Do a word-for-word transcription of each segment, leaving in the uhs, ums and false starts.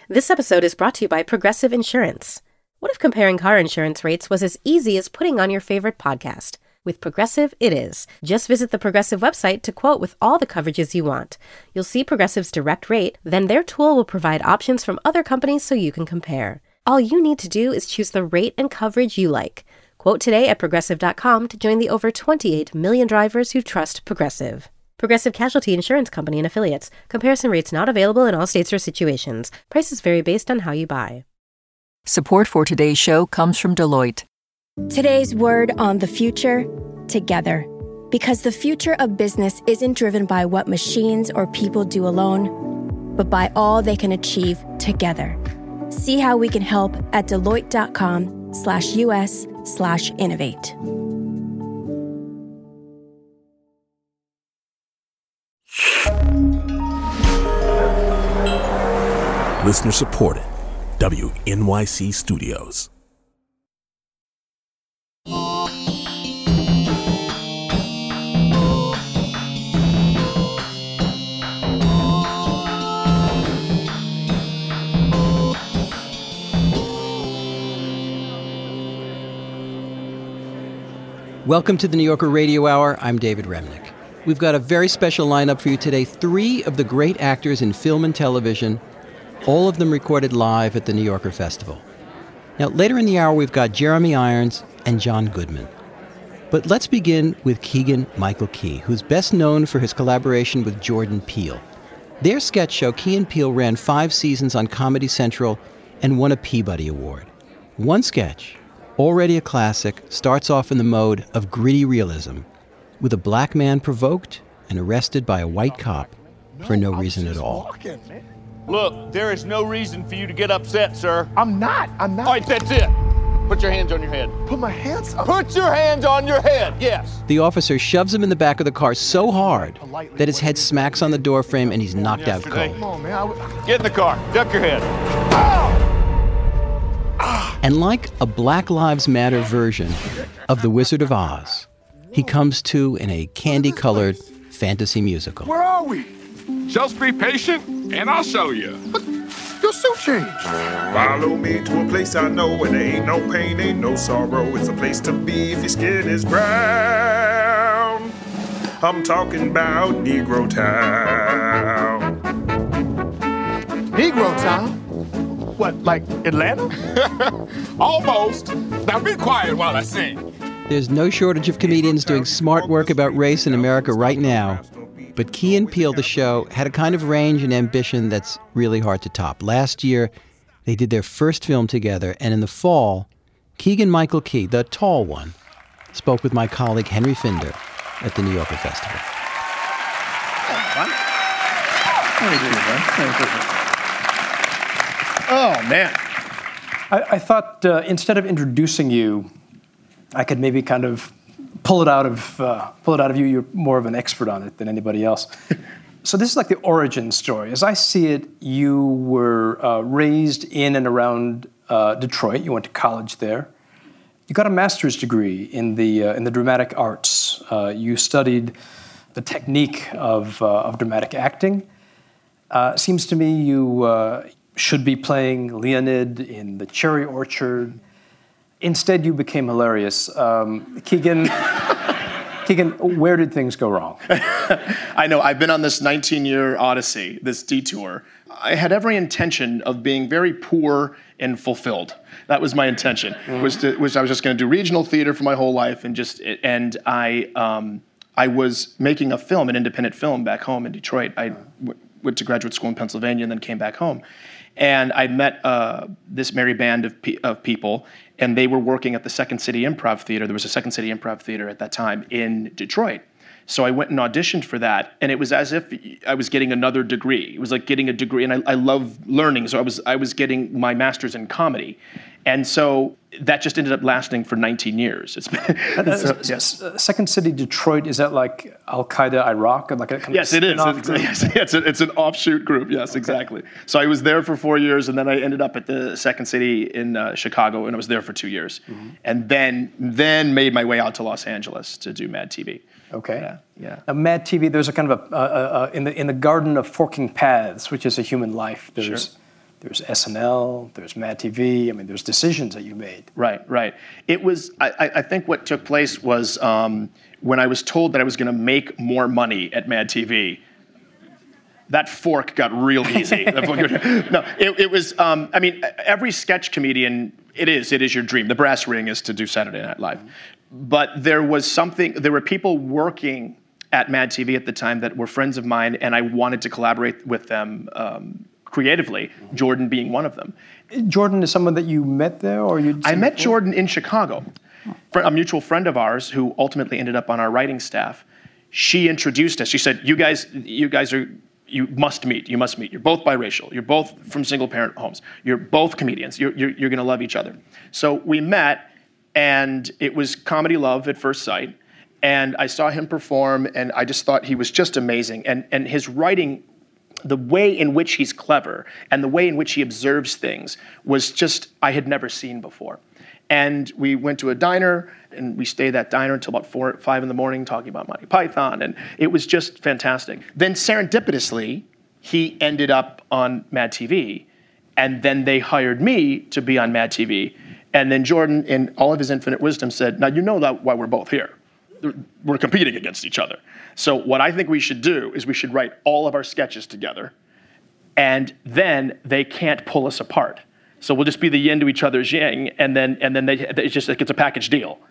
This episode is brought to you by Progressive Insurance. What if comparing car insurance rates was as easy as putting on your favorite podcast? With Progressive, it is. Just visit the Progressive website to quote with all the coverages you want. You'll see Progressive's direct rate, then their tool will provide options from other companies so you can compare. All you need to do is choose the rate and coverage you like. Quote today at Progressive dot com to join the over twenty-eight million drivers who trust Progressive. Progressive Casualty Insurance Company and Affiliates. Comparison rates not available in all states or situations. Prices vary based on how you buy. Support for today's show comes from Deloitte. Today's word on the future, together. Because the future of business isn't driven by what machines or people do alone, but by all they can achieve together. See how we can help at Deloitte.com slash US slash innovate. Listener supported. W N Y C Studios. Welcome to the New Yorker Radio Hour. I'm David Remnick. We've got a very special lineup for you today. Three of the great actors in film and television, all of them recorded live at the New Yorker Festival. Now, later in the hour, we've got Jeremy Irons and John Goodman. But let's begin with Keegan-Michael Key, who's best known for his collaboration with Jordan Peele. Their sketch show, Key and Peele, ran five seasons on Comedy Central and won a Peabody Award. One sketch, already a classic, starts off in the mode of gritty realism, with a black man provoked and arrested by a white cop for no reason at all. Look, there is no reason for you to get upset, sir. I'm not. I'm not. All right, that's it. Put your hands on your head. Put my hands up. Put your hands on your head, yes. The officer shoves him in the back of the car so hard that his head smacks on the doorframe and he's knocked out cold. Come on, man. I w- Get in the car. Duck your head. And like a Black Lives Matter version of The Wizard of Oz, he comes to in a candy-colored fantasy musical. Where are we? Just be patient, and I'll show you. But your suit changed. Follow me to a place I know where there ain't no pain, ain't no sorrow. It's a place to be if your skin is brown. I'm talking about Negro Town. Negro Town? What, like Atlanta? Almost. Now be quiet while I sing. There's no shortage of comedians doing smart work about race in America right now. But Key and Peele, the show, had a kind of range and ambition that's really hard to top. Last year, they did their first film together, and in the fall, Keegan-Michael Key, the tall one, spoke with my colleague Henry Finder at the New Yorker Festival. Oh, man. I, I thought uh, instead of introducing you, I could maybe kind of pull it out of uh, pull it out of you. You're more of an expert on it than anybody else. So this is like the origin story. As I see it, you were uh, raised in and around uh, Detroit. You went to college there. You got a master's degree in the uh, in the dramatic arts. Uh, you studied the technique of uh, of dramatic acting. Uh, seems to me you uh, should be playing Leonid in The Cherry Orchard. Instead, you became hilarious. Um, Keegan, Keegan, where did things go wrong? I know. I've been on this nineteen-year odyssey, this detour. I had every intention of being very poor and fulfilled. That was my intention. Mm-hmm. Was to, was I was just going to do regional theater for my whole life, and just and I um, I was making a film, an independent film, back home in Detroit. I w- went to graduate school in Pennsylvania and then came back home. And I met uh, this merry band of, pe- of people, and they were working at the Second City Improv Theater. There was a Second City Improv Theater at that time in Detroit. So I went and auditioned for that, and it was as if I was getting another degree. It was like getting a degree, and I, I love learning, so I was I was getting my master's in comedy. And so that just ended up lasting for nineteen years. It's been, so, yes. Second City Detroit, is that like Al-Qaeda Iraq? Like a kind yes, of it is. It's, yes, it's, a, it's an offshoot group. Yes, okay. Exactly. So I was there for four years, and then I ended up at the Second City in uh, Chicago, and I was there for two years. Mm-hmm. And then then made my way out to Los Angeles to do Mad T V. Okay. Yeah. yeah. Now, Mad T V, there's a kind of a, uh, uh, in the in the garden of forking paths, which is a human life. There's sure. there's S N L, there's Mad T V. I mean, there's decisions that you made. Right, right. It was, I, I think what took place was um, when I was told that I was going to make more money at Mad T V, that fork got real easy. no, it, it was, um, I mean, every sketch comedian, it is, it is your dream. The brass ring is to do Saturday Night Live. But there was something, there were people working at Mad T V at the time that were friends of mine, and I wanted to collaborate with them um, creatively, Jordan being one of them. Jordan is someone that you met there, or you? I met before? Jordan in Chicago. A mutual friend of ours who ultimately ended up on our writing staff. She introduced us. She said, "You guys, you guys are, you must meet. You must meet. You're both biracial. You're both from single-parent homes. You're both comedians. You're you're, you're going to love each other." So we met, and it was comedy love at first sight. And I saw him perform, and I just thought he was just amazing. And and his writing, the way in which he's clever and the way in which he observes things was just, I had never seen before. And we went to a diner, and we stayed at that diner until about four, five in the morning talking about Monty Python, and it was just fantastic. Then serendipitously, he ended up on Mad T V, and then they hired me to be on Mad T V. And then Jordan, in all of his infinite wisdom, said, "Now you know that why we're both here. We're competing against each other. So what I think we should do is we should write all of our sketches together, and then they can't pull us apart. So we'll just be the yin to each other's yang, and then and then they, it's just like it's a package deal."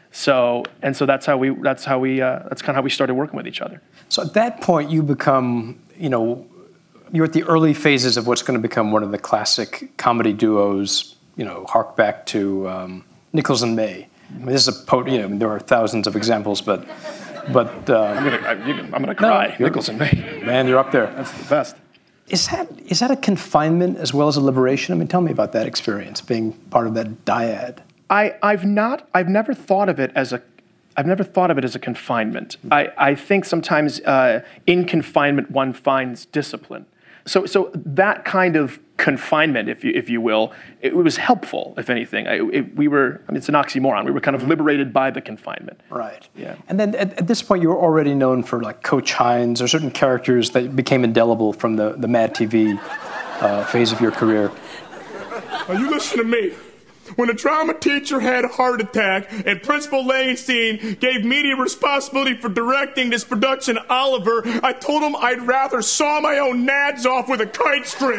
So and so that's how we that's how we uh, that's kind of how we started working with each other. So at that point, you become, you know, you're at the early phases of what's going to become one of the classic comedy duos. You know, hark back to um, Nichols and May. I mean, this is a po- you know, there are thousands of examples, but but uh, I'm gonna I, you, I'm gonna cry. No, Nichols and May. Man, you're up there. That's the best. Is that is that a confinement as well as a liberation? I mean, tell me about that experience, being part of that dyad. I, I've not, I've never thought of it as a, I've never thought of it as a confinement. I, I think sometimes uh, in confinement one finds discipline. So, so that kind of confinement, if you, if you will, it, it was helpful, if anything. I, it, we were, I mean, it's an oxymoron. We were kind of liberated by the confinement. Right. Yeah. And then at, at this point, you were already known for like Coach Hines or certain characters that became indelible from the, the Mad T V uh, phase of your career. Now you listen to me. When the drama teacher had a heart attack and Principal Langenstein gave me the responsibility for directing this production of Oliver, I told him I'd rather saw my own nads off with a kite string.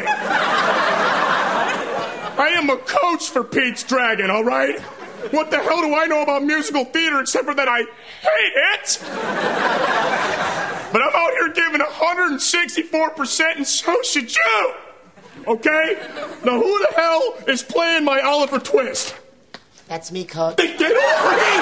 I am a coach for Pete's Dragon, all right? What the hell do I know about musical theater except for that I hate it? But I'm out here giving one hundred sixty-four percent, and so should you. Okay? Now who the hell is playing my Oliver Twist? That's me, Coach. Get over here!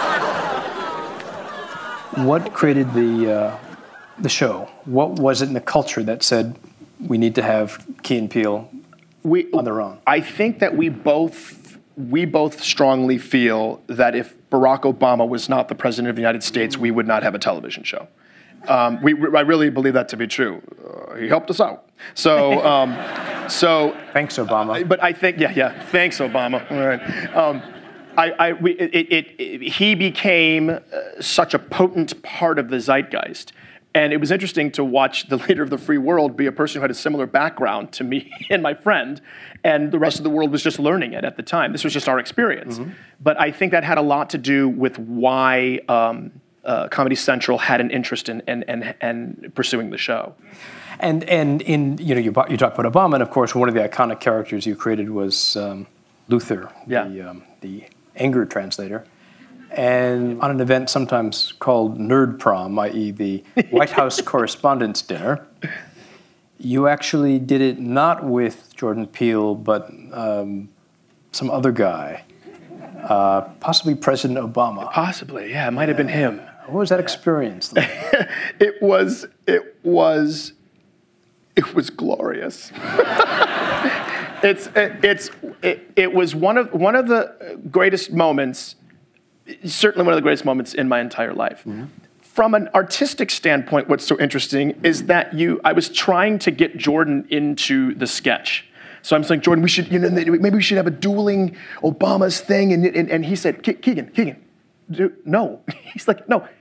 What created the uh, the show? What was it in the culture that said we need to have Key and Peele we, on their own? I think that we both we both strongly feel that if Barack Obama was not the president of the United States, we would not have a television show. Um, we, I really believe that to be true. Uh, he helped us out. So, um, so thanks, Obama. But I think, yeah, yeah. Thanks, Obama. All right. Um, I, I, we, it, it, it, he became uh, such a potent part of the zeitgeist, and it was interesting to watch the leader of the free world be a person who had a similar background to me and my friend, and the rest of the world was just learning it at the time. This was just our experience. Mm-hmm. But I think that had a lot to do with why. Um, Uh, Comedy Central had an interest in and and and pursuing the show, and and in you know you you talked about Obama, and of course one of the iconic characters you created was um, Luther, yeah. the um, the anger translator, and on an event sometimes called Nerd Prom, that is the White House Correspondents' Dinner, you actually did it not with Jordan Peele but um, some other guy, uh, possibly President Obama. Possibly, yeah, it might have been him. What was that experience like? It was, it was, it was glorious. it's, it, it's, it, it was one of one of the greatest moments, certainly one of the greatest moments in my entire life. Mm-hmm. From an artistic standpoint, what's so interesting is that you, I was trying to get Jordan into the sketch. So I'm saying, Jordan, we should, you know, maybe we should have a dueling Obama's thing. And and, and he said, Keegan, Keegan, no. He's like, no, I,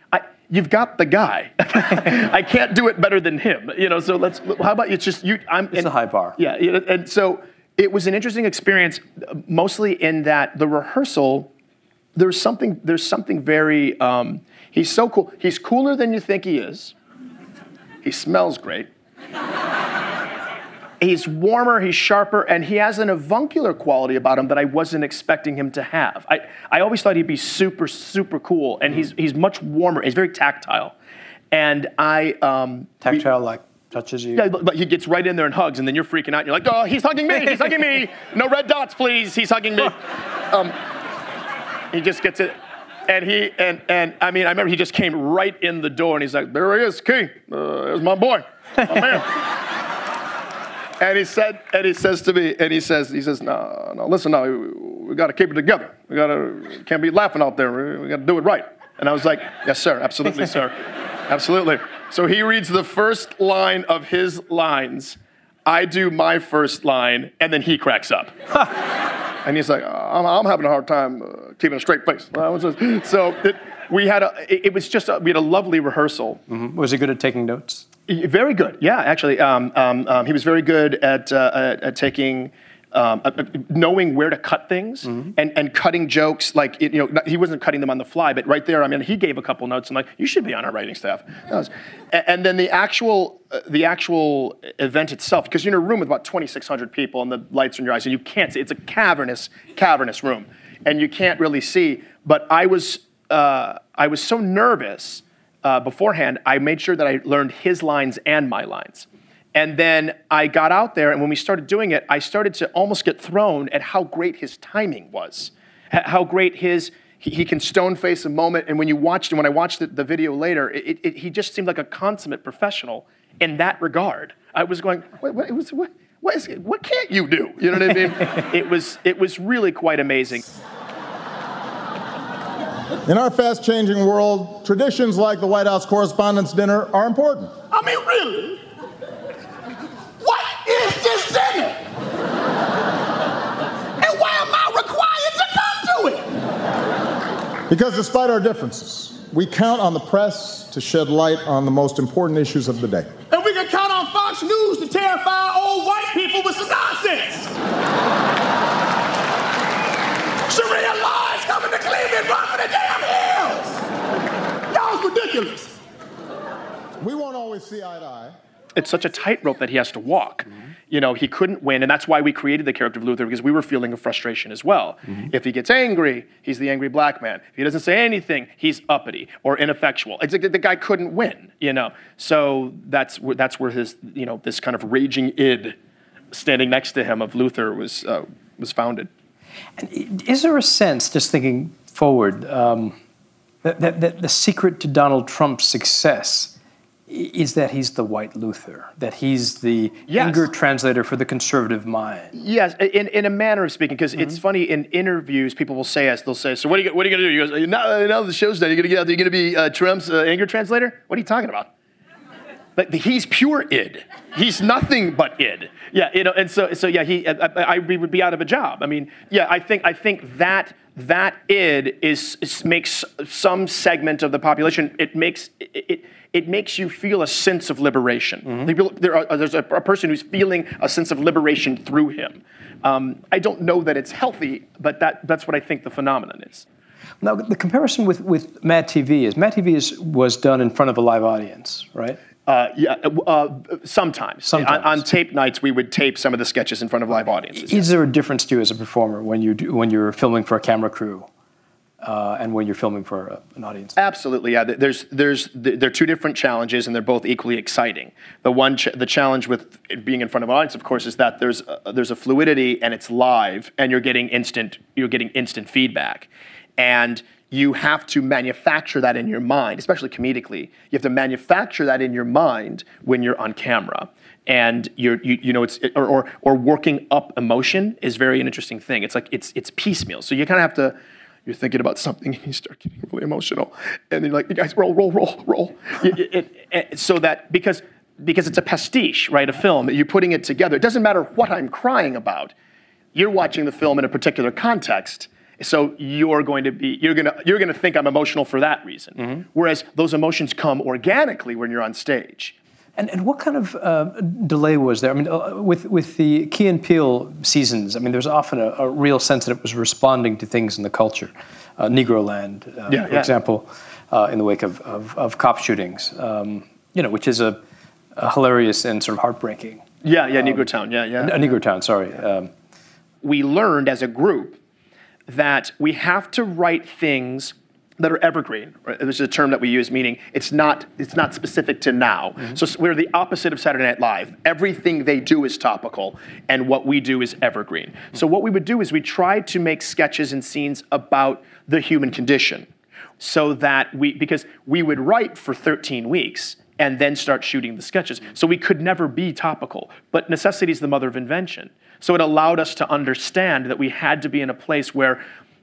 you've got the guy. I can't do it better than him. You know, so let's, how about you just, you, I'm. It's and, a high bar. Yeah, you know, and so it was an interesting experience, mostly in that the rehearsal, there's something, there's something very, um, he's so cool. He's cooler than you think he is. He smells great. He's warmer, he's sharper, and he has an avuncular quality about him that I wasn't expecting him to have. I, I always thought he'd be super, super cool, and he's he's much warmer. He's very tactile. And I... Um, tactile, we, like, touches you? Yeah, but he gets right in there and hugs, and then you're freaking out, and you're like, oh, he's hugging me, he's hugging me. No red dots, please, he's hugging me. Um, he just gets it. And he, and, and I mean, I remember he just came right in the door, and he's like, there he is, Key. Uh, there's my boy, my man. And he said, and he says to me, and he says, he says, no, no, listen, no, we, we got to keep it together. We got to, can't be laughing out there. We, we got to do it right. And I was like, yes, sir, absolutely, sir, absolutely. So he reads the first line of his lines. I do my first line, and then he cracks up. And he's like, I'm, I'm having a hard time uh, keeping a straight face. So it, we had a, it, it was just, a, we had a lovely rehearsal. Mm-hmm. Was he good at taking notes? Very good, yeah, actually. Um, um, um, he was very good at, uh, at, at taking, um, uh, knowing where to cut things mm-hmm. and, and cutting jokes. Like, it, you know, he wasn't cutting them on the fly, but right there, I mean, he gave a couple notes. I'm like, you should be on our writing staff. Was, and then the actual, uh, the actual event itself, because you're in a room with about twenty-six hundred people and the lights are in your eyes, and you can't see. It's a cavernous, cavernous room, and you can't really see. But I was, uh, I was so nervous. Uh, beforehand, I made sure that I learned his lines and my lines. And then I got out there, and when we started doing it, I started to almost get thrown at how great his timing was, how great his, he, he can stone face a moment, and when you watched, and when I watched the, the video later, it, it, he just seemed like a consummate professional in that regard. I was going, what, what, what, what, what, is, what can't you do? You know what I mean? it was, it was really quite amazing. In our fast-changing world, traditions like the White House Correspondents' Dinner are important. I mean, really? What is this dinner? And why am I required to come to it? Because despite our differences, we count on the press to shed light on the most important issues of the day. And we can count on Fox News to terrify old white people with some nonsense. Sharia law is coming to Cleveland, run for the damn hills! Y'all's ridiculous. We won't always see eye to eye. It's such a tightrope that he has to walk. Mm-hmm. You know, he couldn't win, and that's why we created the character of Luther, because we were feeling a frustration as well. Mm-hmm. If he gets angry, he's the angry black man. If he doesn't say anything, he's uppity or ineffectual. It's like the guy couldn't win, you know. So that's where, that's where his, you know, this kind of raging id standing next to him of Luther was uh, was founded. And is there a sense, just thinking forward, um, that, that, that the secret to Donald Trump's success is that he's the white Luther, that he's the yes. anger translator for the conservative mind? Yes, in, in a manner of speaking, because mm-hmm. it's funny, in interviews, people will say us, they'll say, so what are you, what are you going to do? He goes, now, now the show's done, you're going to get out there, you're going to be uh, Trump's uh, anger translator? What are you talking about? Like, he's pure id. He's nothing but id. Yeah, you know, and so, so yeah, he, I, I, I would be out of a job. I mean, yeah, I think, I think that that id is, is makes some segment of the population. It makes it, it, it makes you feel a sense of liberation. Mm-hmm. There are, there's a, a person who's feeling a sense of liberation through him. Um, I don't know that it's healthy, but that that's what I think the phenomenon is. Now, the comparison with with Mad T V is Mad T V is, was done in front of a live audience, right? Uh, yeah, uh, sometimes. sometimes. On, on tape nights, we would tape some of the sketches in front of live audiences. Is there a difference to you as a performer when you do, when you're filming for a camera crew uh, and when you're filming for a, an audience? Absolutely, yeah. There's there's they're two different challenges, and they're both equally exciting. The one ch- the challenge with being in front of an audience, of course, is that there's a, there's a fluidity, and it's live, and you're getting instant you're getting instant feedback, and you have to manufacture that in your mind, especially comedically. You have to manufacture that in your mind when you're on camera. And you're, you, you know, it's or, or or working up emotion is very an interesting thing. It's like it's it's piecemeal. So you kind of have to. You're thinking about something and you start getting really emotional, and then you're like, you guys, roll, roll, roll, roll. it, it, it, so that because because it's a pastiche, right? A film. You're putting it together. It doesn't matter what I'm crying about. You're watching the film in a particular context. So you're going to be you're gonna you're gonna think I'm emotional for that reason. Mm-hmm. Whereas those emotions come organically when you're on stage. And and what kind of uh, delay was there? I mean, uh, with with the Key and Peele seasons, I mean, there's often a, a real sense that it was responding to things in the culture. Uh, Negroland, uh, yeah, for yeah. example, uh, in the wake of, of, of cop shootings, um, you know, which is a, a hilarious and sort of heartbreaking. Yeah, yeah, um, Negrotown, yeah, yeah. A Negrotown, sorry. Um, we learned as a group that we have to write things that are evergreen. Right? This is a term that we use, meaning it's not it's not specific to now. Mm-hmm. So we're the opposite of Saturday Night Live. Everything they do is topical, and what we do is evergreen. Mm-hmm. So what we would do is we try to make sketches and scenes about the human condition, so that we because we would write for thirteen weeks and then start shooting the sketches. So we could never be topical. But necessity is the mother of invention. So it allowed us to understand that we had to be in a place where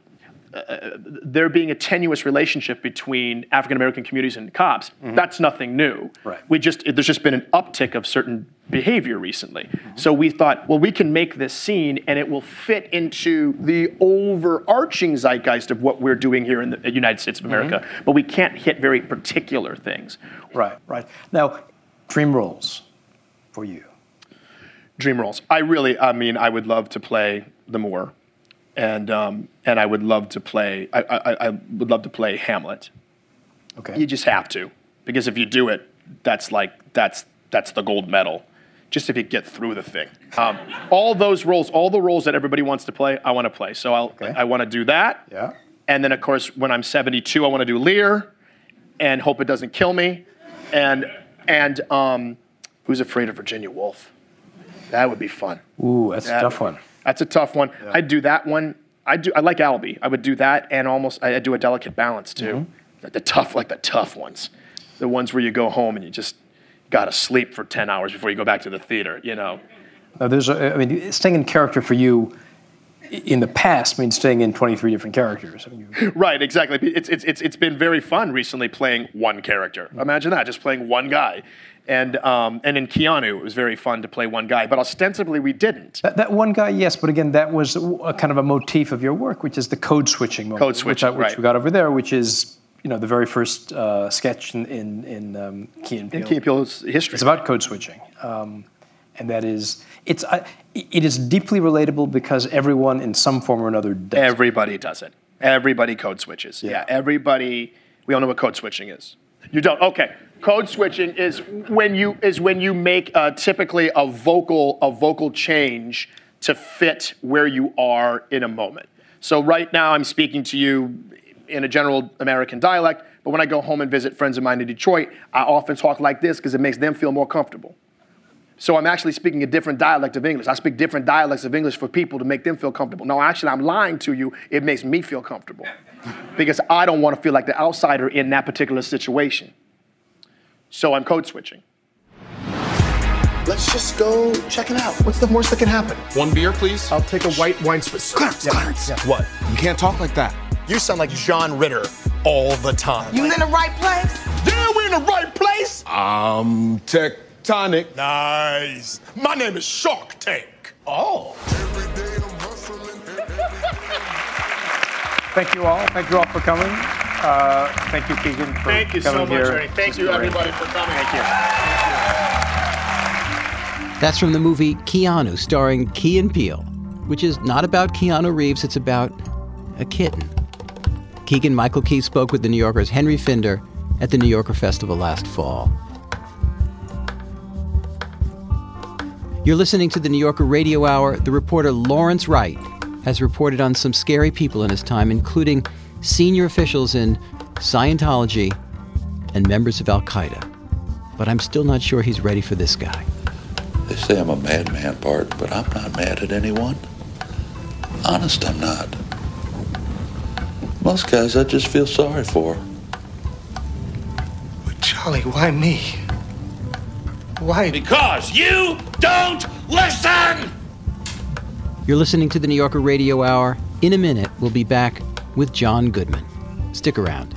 Uh, there being a tenuous relationship between African American communities and cops, mm-hmm. that's nothing new. Right. We just there's just been an uptick of certain behavior recently. Mm-hmm. So we thought, well, we can make this scene and it will fit into the overarching zeitgeist of what we're doing here in the United States of America, mm-hmm. but we can't hit very particular things. Right, right. Now, dream roles for you. Dream roles. I really, I mean, I would love to play the Moor. And um, and I would love to play. I, I I would love to play Hamlet. Okay. You just have to, because if you do it, that's like that's that's the gold medal. Just if you get through the thing. Um, all those roles, all the roles that everybody wants to play, I want to play. So I'll okay. I want to do that. Yeah. And then of course, when I'm seventy-two, I want to do Lear, and hope it doesn't kill me. And and um, Who's Afraid of Virginia Woolf? That would be fun. Ooh, that's that a tough one. That's a tough one. Yeah. I'd do that one. I do. I like Albee. I would do that, and almost I'd do a Delicate Balance too. Mm-hmm. The, the tough, like the tough ones, the ones where you go home and you just gotta sleep for ten hours before you go back to the theater. You know. Now, there's. A, I mean, staying in character for you in the past means staying in twenty-three different characters. I mean, you... Right. Exactly. It's it's it's it's been very fun recently playing one character. Mm-hmm. Imagine that, just playing one guy. And um, and in Keanu, it was very fun to play one guy, but ostensibly we didn't. That, that one guy, yes, but again, that was a kind of a motif of your work, which is the code switching moment. Code switching, which, I, which right. we got over there, which is you know the very first uh, sketch in in, in um, Key and Peele. In Key and Peele's history. It's about code switching, um, and that is it's uh, it is deeply relatable because everyone in some form or another does. Everybody does it. Everybody code switches. Yeah. yeah. Everybody. We all know what code switching is. You don't. Okay. Code switching is when you is when you make uh, typically a vocal a vocal change to fit where you are in a moment. So right now I'm speaking to you in a general American dialect, but when I go home and visit friends of mine in Detroit, I often talk like this because it makes them feel more comfortable. So I'm actually speaking a different dialect of English. I speak different dialects of English for people to make them feel comfortable. No, actually I'm lying to you. It makes me feel comfortable because I don't want to feel like the outsider in that particular situation. So I'm code switching. Let's just go check it out. What's the worst that can happen? One beer, please. I'll take a white wine spritz. Clarence, yeah. Clarence. Yeah. What? You can't talk like that. You sound like John Ritter all the time. You in the right place? Yeah, we're in the right place. Um, tectonic. Nice. My name is Shark Tank. Oh. Thank you all. Thank you all for coming. Uh, thank you, Keegan, for Thank you coming so much, here. Ernie. Thank you, everybody, for coming. Thank you. That's from the movie Keanu, starring Key and Peele, which is not about Keanu Reeves, it's about a kitten. Keegan-Michael Key spoke with The New Yorker's Henry Finder at the New Yorker Festival last fall. You're listening to the New Yorker Radio Hour. The reporter Lawrence Wright has reported on some scary people in his time, including senior officials in Scientology and members of Al-Qaeda. But I'm still not sure he's ready for this guy. They say I'm a madman, Bart, but I'm not mad at anyone. Honest, I'm not. Most guys I just feel sorry for. But Charlie, why me? Why? Because you don't listen! You're listening to the New Yorker Radio Hour. In a minute, we'll be back with John Goodman. Stick around.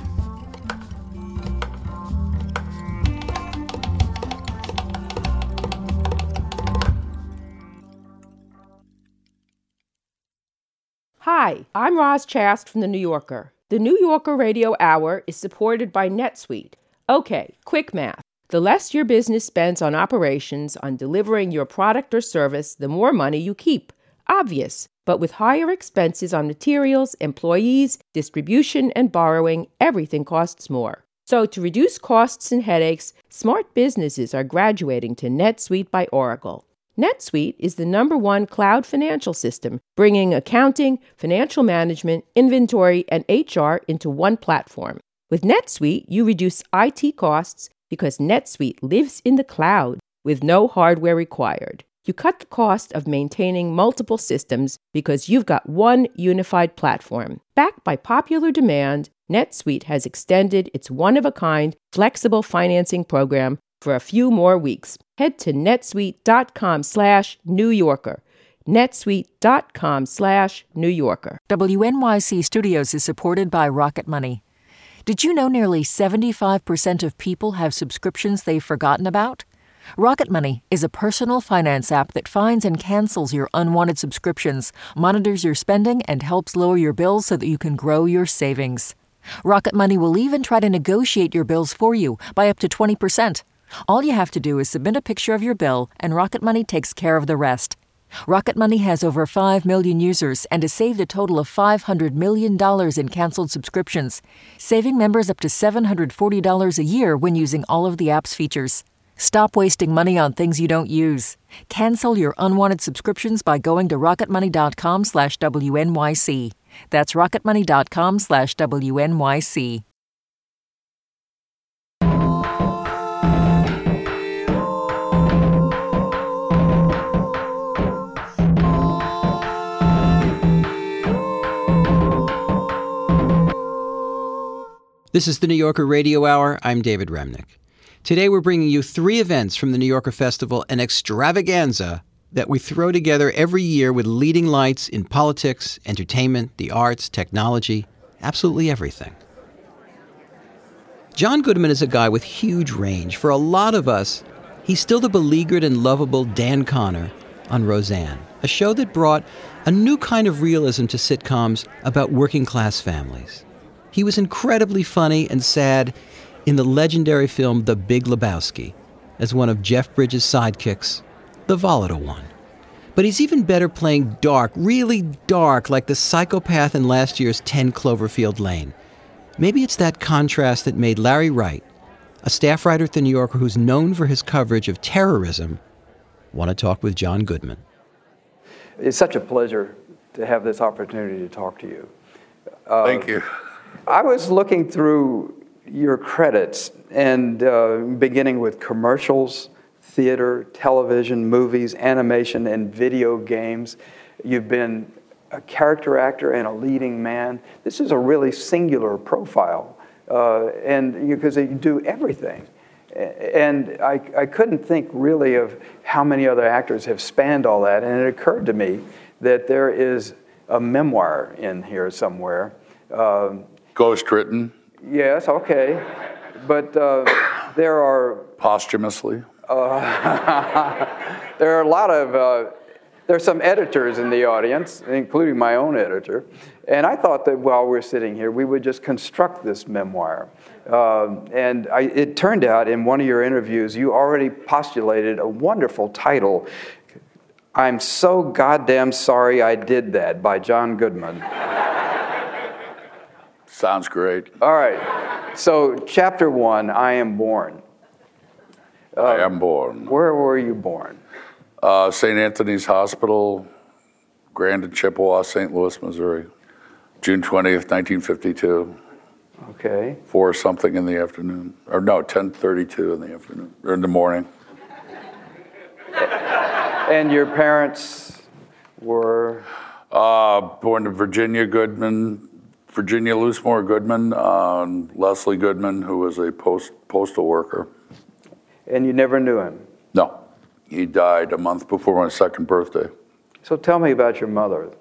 Hi, I'm Roz Chast from The New Yorker. The New Yorker Radio Hour is supported by NetSuite. Okay, quick math. The less your business spends on operations, on delivering your product or service, the more money you keep. Obvious. But with higher expenses on materials, employees, distribution, and borrowing, everything costs more. So to reduce costs and headaches, smart businesses are graduating to NetSuite by Oracle. NetSuite is the number one cloud financial system, bringing accounting, financial management, inventory, and H R into one platform. With NetSuite, you reduce I T costs because NetSuite lives in the cloud with no hardware required. You cut the cost of maintaining multiple systems because you've got one unified platform. Backed by popular demand, NetSuite has extended its one-of-a-kind flexible financing program for a few more weeks. Head to netsuite.com slash New Yorker. netsuite.com slash New Yorker. W N Y C Studios is supported by Rocket Money. Did you know nearly seventy-five percent of people have subscriptions they've forgotten about? Rocket Money is a personal finance app that finds and cancels your unwanted subscriptions, monitors your spending, and helps lower your bills so that you can grow your savings. Rocket Money will even try to negotiate your bills for you by up to twenty percent. All you have to do is submit a picture of your bill, and Rocket Money takes care of the rest. Rocket Money has over five million users and has saved a total of five hundred million dollars in canceled subscriptions, saving members up to seven hundred forty dollars a year when using all of the app's features. Stop wasting money on things you don't use. Cancel your unwanted subscriptions by going to rocketmoney.com slash WNYC. That's rocketmoney.com slash WNYC. This is the New Yorker Radio Hour. I'm David Remnick. Today we're bringing you three events from the New Yorker Festival, an extravaganza that we throw together every year with leading lights in politics, entertainment, the arts, technology, absolutely everything. John Goodman is a guy with huge range. For a lot of us, he's still the beleaguered and lovable Dan Connor on Roseanne, a show that brought a new kind of realism to sitcoms about working-class families. He was incredibly funny and sad in the legendary film The Big Lebowski as one of Jeff Bridges' sidekicks, the volatile one. But he's even better playing dark, really dark, like the psychopath in last year's ten Cloverfield Lane. Maybe it's that contrast that made Larry Wright, a staff writer at The New Yorker who's known for his coverage of terrorism, want to talk with John Goodman. It's such a pleasure to have this opportunity to talk to you. Uh, Thank you. I was looking through your credits, and uh, beginning with commercials, theater, television, movies, animation, and video games. You've been a character actor and a leading man. This is a really singular profile, uh, and because you, you do everything. And I, I couldn't think really of how many other actors have spanned all that, and it occurred to me that there is a memoir in here somewhere. Um, Ghost written. Yes, okay. But uh, there are... Posthumously. Uh, there are a lot of... Uh, there's some editors in the audience, including my own editor. And I thought that while we're sitting here, we would just construct this memoir. Uh, and I, it turned out in one of your interviews, you already postulated a wonderful title, I'm So Goddamn Sorry I Did That, by John Goodman. Sounds great. All right. So, chapter one, I Am Born. Uh, I am born. Where were you born? Uh, Saint Anthony's Hospital, Grand and Chippewa, Saint Louis, Missouri. June twentieth, nineteen fifty-two. Okay. Four something in the afternoon. Or no, ten thirty-two in the afternoon, or in the morning. And your parents were? Uh, born to Virginia Goodman, Virginia Loosemore Goodman, uh, Leslie Goodman, who was a post postal worker. And you never knew him? No. He died a month before my second birthday. So tell me about your mother.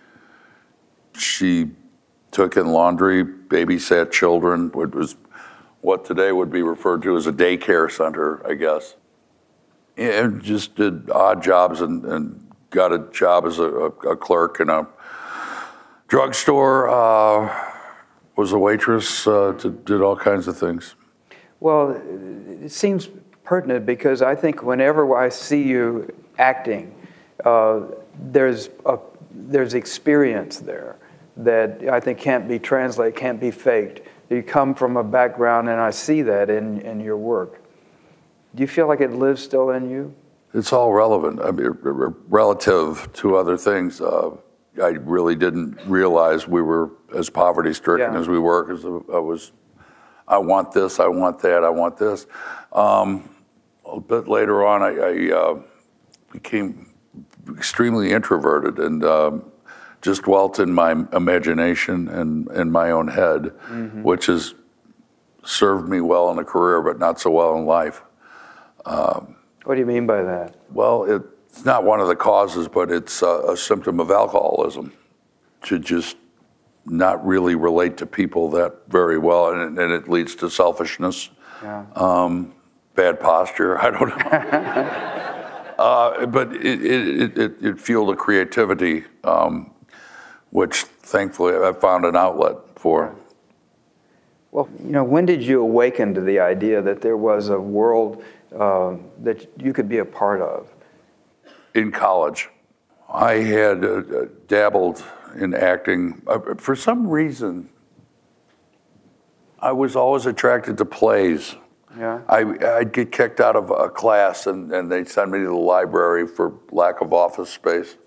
She took in laundry, babysat children, which was what today would be referred to as a daycare center, I guess. And just did odd jobs and, and got a job as a, a, a clerk in a Drugstore, uh, was a waitress, uh, did, did all kinds of things. Well, it seems pertinent because I think whenever I see you acting, uh, there's a, there's experience there that I think can't be translated, can't be faked. You come from a background, and I see that in, in your work. Do you feel like it lives still in you? It's all relevant, I mean, relative to other things. Uh, I really didn't realize we were as poverty-stricken Yeah. as we were, because I was, I want this, I want that, I want this. Um, a bit later on, I, I uh, became extremely introverted and um, just dwelt in my imagination and in my own head, mm-hmm. which has served me well in a career, but not so well in life. Um, what do you mean by that? Well, it's not one of the causes, but it's a, a symptom of alcoholism, to just not really relate to people that very well, and, and it leads to selfishness, yeah. um, bad posture, I don't know. uh, but it, it, it, it fueled a creativity, um, which thankfully I found an outlet for. Well, you know, when did you awaken to the idea that there was a world uh, that you could be a part of? In college. I had uh, dabbled in acting. Uh, for some reason, I was always attracted to plays. Yeah. I, I'd get kicked out of a class, and, and they'd send me to the library for lack of office space.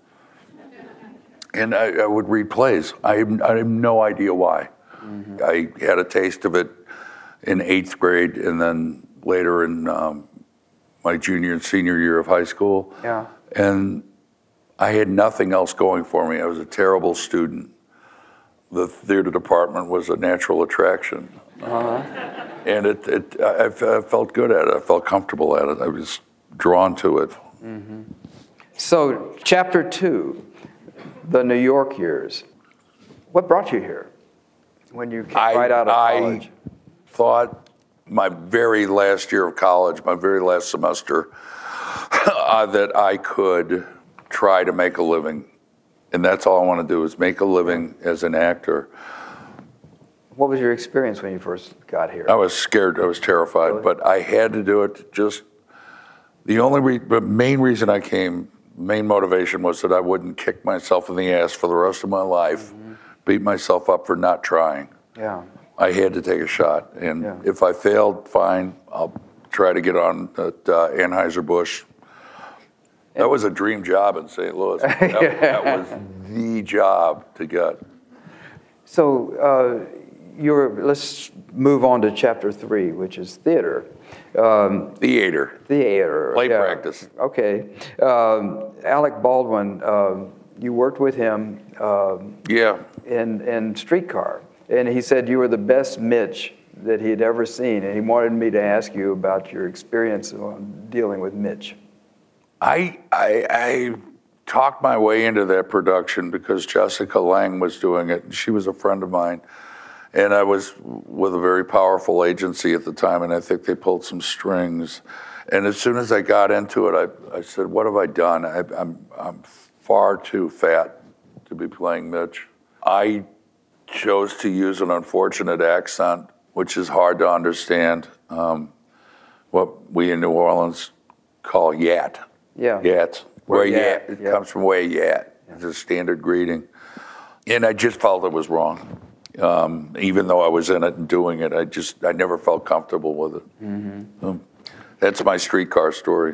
And I, I would read plays. I have, I have no idea why. Mm-hmm. I had a taste of it in eighth grade, and then later in um, my junior and senior year of high school. Yeah. And I had nothing else going for me. I was a terrible student. The theater department was a natural attraction. Uh-huh. And it, it I, I felt good at it. I felt comfortable at it. I was drawn to it. Mm-hmm. So, chapter two, the New York years. What brought you here when you came I, right out of college? I thought my very last year of college, my very last semester, uh, that I could try to make a living. And that's all I want to do, is make a living as an actor. What was your experience when you first got here? I was scared, I was terrified, really? But I had to do it. Just the only re- the main reason I came, main motivation was that I wouldn't kick myself in the ass for the rest of my life, mm-hmm. beat myself up for not trying. Yeah. I had to take a shot, and yeah. if I failed, fine, I'll try to get on at uh, Anheuser-Busch. That was a dream job in Saint Louis. That, that was the job to get. So uh, you're, let's move on to chapter three, which is theater. Um, theater. Theater. Play yeah. practice. Okay. Um, Alec Baldwin, um, you worked with him um, yeah. in, in Streetcar. And he said you were the best Mitch that he had ever seen. And he wanted me to ask you about your experience on dealing with Mitch. I, I, I talked my way into that production because Jessica Lange was doing it, and she was a friend of mine. And I was with a very powerful agency at the time, and I think they pulled some strings. And as soon as I got into it, I, I said, what have I done? I, I'm, I'm far too fat to be playing Mitch. I chose to use an unfortunate accent, which is hard to understand, um, what we in New Orleans call yat. Yeah. Yats. Where yat. yat. It yeah. comes from where yat. It's a standard greeting. And I just felt it was wrong. Um, even though I was in it and doing it, I just, I never felt comfortable with it. Mm-hmm. Um, that's my Streetcar story.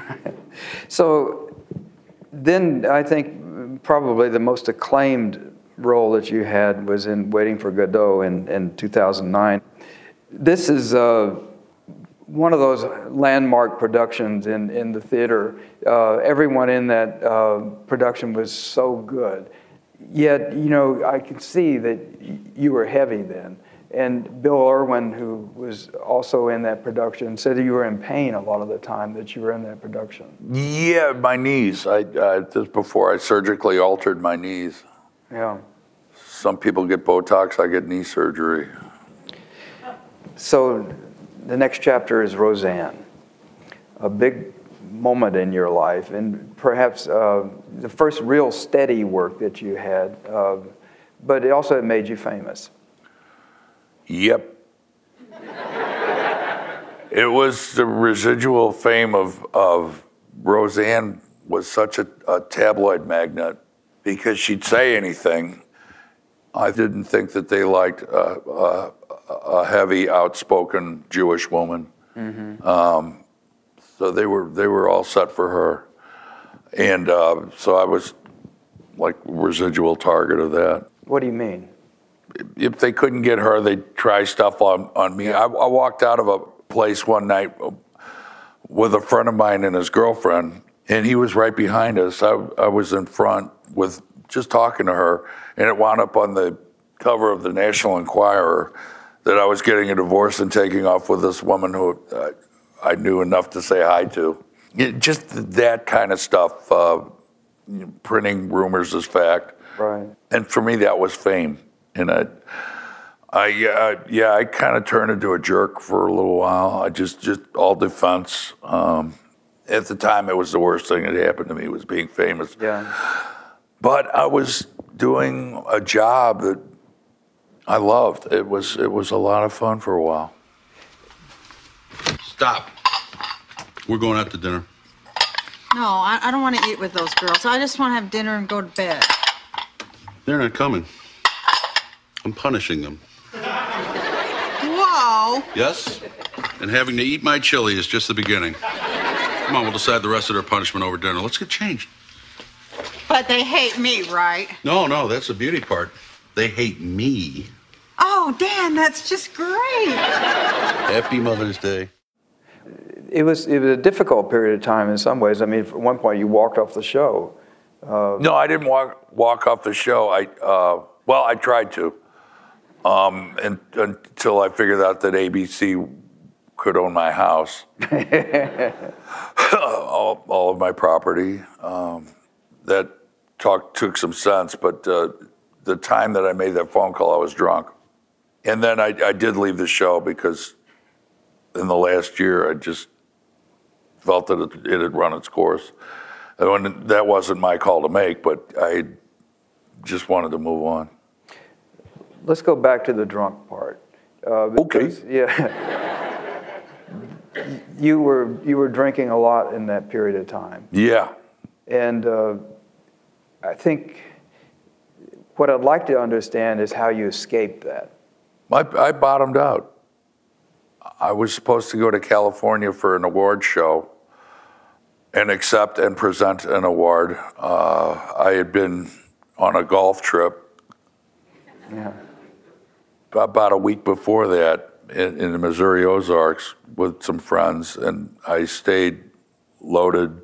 So then I think probably the most acclaimed role that you had was in Waiting for Godot in, in two thousand nine. This is uh, one of those landmark productions in, in the theater. Uh, everyone in that uh, production was so good. Yet, you know, I could see that you were heavy then. And Bill Irwin, who was also in that production, said that you were in pain a lot of the time that you were in that production. Yeah, my knees. I uh, this before I surgically altered my knees. Yeah. Some people get Botox, I get knee surgery. So the next chapter is Roseanne, a big moment in your life, and perhaps uh, the first real steady work that you had. Uh, but it also made you famous. Yep. It was the residual fame of, of Roseanne was such a, a tabloid magnet because she'd say anything. I didn't think that they liked a, a, a heavy, outspoken Jewish woman. Mm-hmm. Um, so they were they were all set for her. And uh, so I was like residual target of that. What do you mean? If they couldn't get her, they'd try stuff on, on me. I, I walked out of a place one night with a friend of mine and his girlfriend, and he was right behind us. I, I was in front with just talking to her, and it wound up on the cover of the National Enquirer that I was getting a divorce and taking off with this woman who uh, I knew enough to say hi to. It, just that kind of stuff, uh, printing rumors as fact. Right. And for me, that was fame. And I, I uh, yeah, I kind of turned into a jerk for a little while. I just, just all defense. Um, at the time, it was the worst thing that happened to me was being famous. Yeah. But I was doing a job that I loved. It was, it was a lot of fun for a while. Stop. We're going out to dinner. No, I, I don't want to eat with those girls. I just want to have dinner and go to bed. They're not coming. I'm punishing them. Whoa. Yes? And having to eat my chili is just the beginning. Come on, we'll decide the rest of their punishment over dinner. Let's get changed. But they hate me, right? No, no, that's the beauty part. They hate me. Oh, Dan, that's just great. Happy Mother's Day. It was it was a difficult period of time in some ways. I mean, at one point you walked off the show. Uh, no, I didn't walk walk off the show. I uh, well, I tried to, um, and, until I figured out that A B C could own my house, all, all of my property. Um, that talk took some sense, but uh, the time that I made that phone call, I was drunk, and then I, I did leave the show because in the last year I just felt that it, it had run its course. And when, that wasn't my call to make, but I just wanted to move on. Let's go back to the drunk part. Uh, because, okay. Yeah. you were you were drinking a lot in that period of time. Yeah. And uh, I think what I'd like to understand is how you escaped that. I, I bottomed out. I was supposed to go to California for an award show and accept and present an award. Uh, I had been on a golf trip yeah. about a week before that in, in the Missouri Ozarks with some friends, and I stayed loaded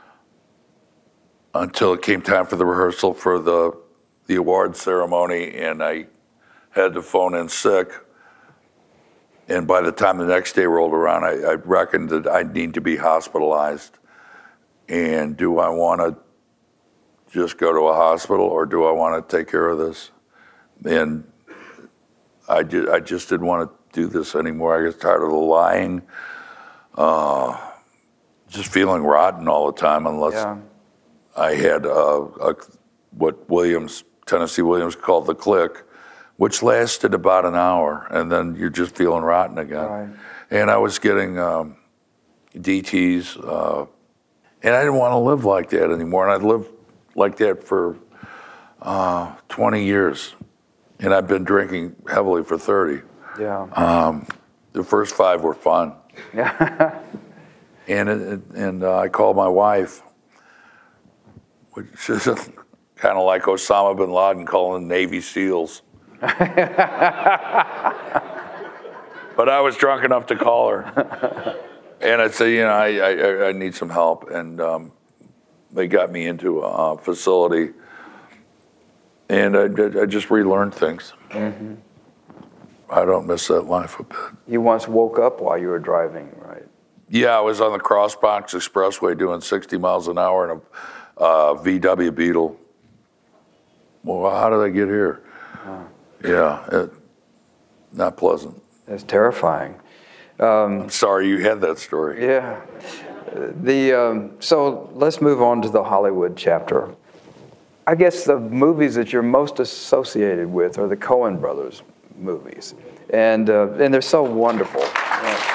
until it came time for the rehearsal for the the award ceremony, and I had to phone in sick. And by the time the next day rolled around, I, I reckoned that I need to be hospitalized. And do I want to just go to a hospital, or do I want to take care of this? And I, did, I just didn't want to do this anymore. I got tired of the lying, uh, just feeling rotten all the time, unless yeah. I had a, a, what Williams, Tennessee Williams called the click, which lasted about an hour, and then you're just feeling rotten again. Right. And I was getting um, D Ts, uh, and I didn't want to live like that anymore. And I'd lived like that for uh, twenty years, and I've been drinking heavily for thirty. Yeah. Um, the first five were fun. Yeah. and it, and uh, I called my wife, which is kind of like Osama bin Laden calling Navy SEALs. But I was drunk enough to call her, and I'd say, you know, I, I, I need some help, and um, they got me into a facility, and I, I just relearned things. Mm-hmm. I don't miss that life a bit. You once woke up while you were driving, right? Yeah, I was on the Crossbox Expressway doing sixty miles an hour in a uh, V W Beetle. Well, how did I get here? Huh. Yeah, it, not pleasant. That's terrifying. Um, I'm sorry you had that story. Yeah. The um, so let's move on to the Hollywood chapter. I guess the movies that you're most associated with are the Coen brothers movies, and uh, and they're so wonderful. Yeah.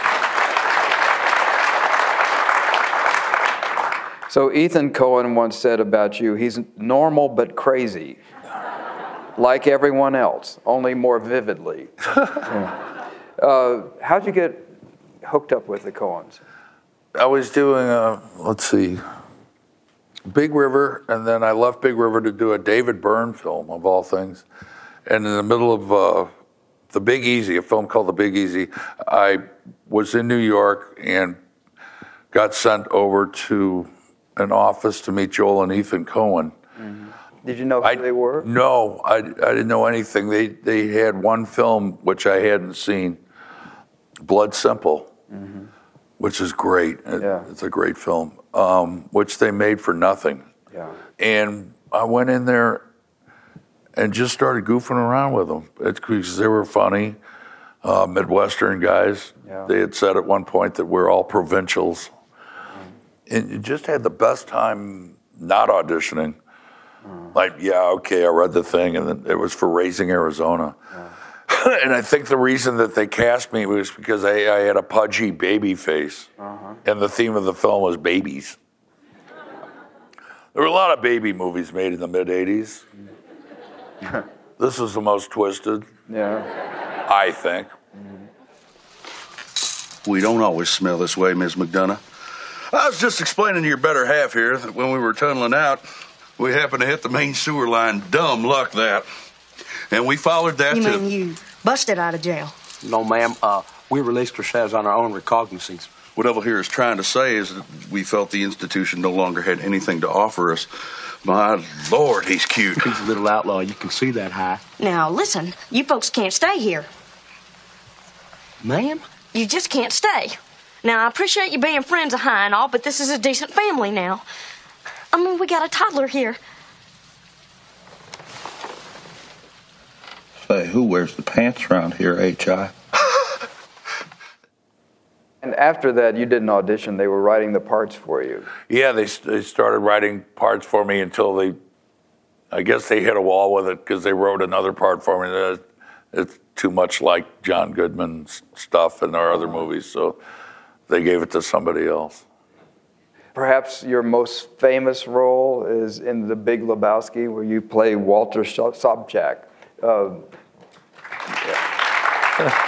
So Ethan Coen once said about you, he's normal but crazy, like everyone else, only more vividly. Yeah. Uh, how'd you get hooked up with the Coens? I was doing, a, let's see, Big River, and then I left Big River to do a David Byrne film, of all things. And in the middle of uh, The Big Easy, a film called The Big Easy, I was in New York and got sent over to an office to meet Joel and Ethan Coen. Mm-hmm. Did you know who I, they were? No, I, I didn't know anything. They they had one film which I hadn't seen, Blood Simple, mm-hmm. which is great. Yeah. It's a great film, um, which they made for nothing. Yeah. And I went in there and just started goofing around with them. It's because they were funny, uh, Midwestern guys. Yeah. They had said at one point that we're all provincials. And you just had the best time not auditioning. Mm. Like, yeah, okay, I read the thing, and then it was for Raising Arizona. Yeah. And I think the reason that they cast me was because I, I had a pudgy baby face, uh-huh. and the theme of the film was babies. There were a lot of baby movies made in the mid-eighties. This was the most twisted, yeah. I think. We don't always smell this way, Miz McDonough. I was just explaining to your better half here that when we were tunneling out, we happened to hit the main sewer line. Dumb luck, that. And we followed that you to... mean you busted out of jail? No, ma'am. Uh, we released ourselves on our own recognizance. What Evel here is trying to say is that we felt the institution no longer had anything to offer us. My Lord, he's cute. He's a little outlaw. You can see that high. Now, listen, you folks can't stay here. Ma'am? You just can't stay. Now, I appreciate you being friends of High and all, but this is a decent family now. I mean, we got a toddler here. Say, who wears the pants around here, H I? And after that, you didn't audition. They were writing the parts for you. Yeah, they they started writing parts for me until they, I guess they hit a wall with it because they wrote another part for me. It's too much like John Goodman's stuff and our other movies, so they gave it to somebody else. Perhaps your most famous role is in The Big Lebowski, where you play Walter Sobchak. Uh, yeah.